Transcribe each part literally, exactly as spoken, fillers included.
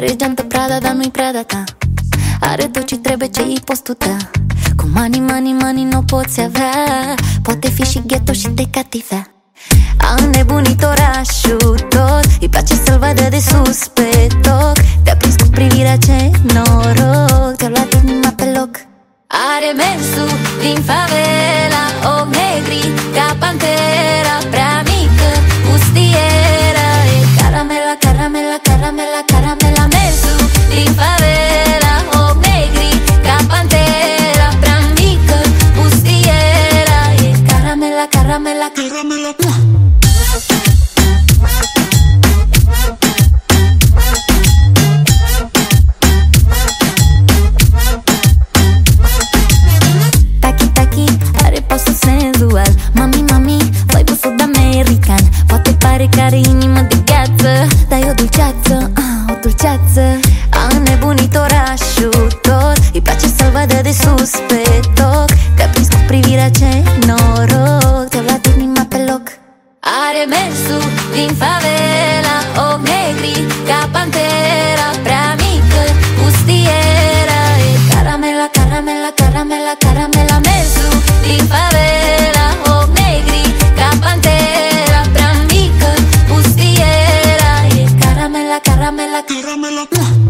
Are geantă Prada, dar nu-i Prada ta. Are tot ce trebuie, ce-i postul ta. Cu money, money, money n-o poți avea. Poate fi și ghetto și te cativea. A înnebunit orașul tot. Îi place să-l vadă de sus pe toc. Te-a prins cu privirea, ce noroc. Te-a luat inima pe loc. Are mersul din favela, ochi negri ca pantera, prea mică, pustieră. E caramela, caramela, caramela, caramela. Mersul din favela, ochi negri ca pantera, prea mică, pustieră. E caramela, caramela, caramela. Mami, mami, vibe-ul sud-american. Poate pare că are inimă de gheață, dar e o dulceață, ah, o dulceață. A înnebunit orașul tot. Îi place să-l vadă de sus pe toc. Te-a prins cu privirea, ce noroc. Te-a luat inima pe loc. Are mersul din favela, ochi negri ca pantera, prea mică, pustieră. E caramela, caramela, caramela, caramela. Mersul din favela, ochi negri ca pantera, prea mică, pustieră. E caramela, caramela, caramela.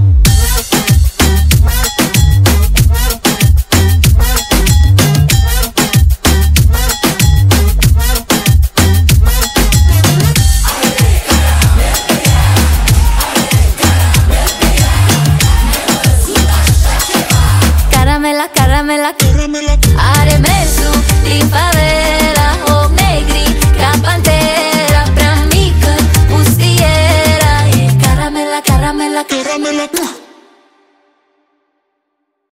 Caramela, caramela, caramela. Are mersul din favela, ochi negri ca pantera, prea mică, pustieră. E caramela, caramela, caramela.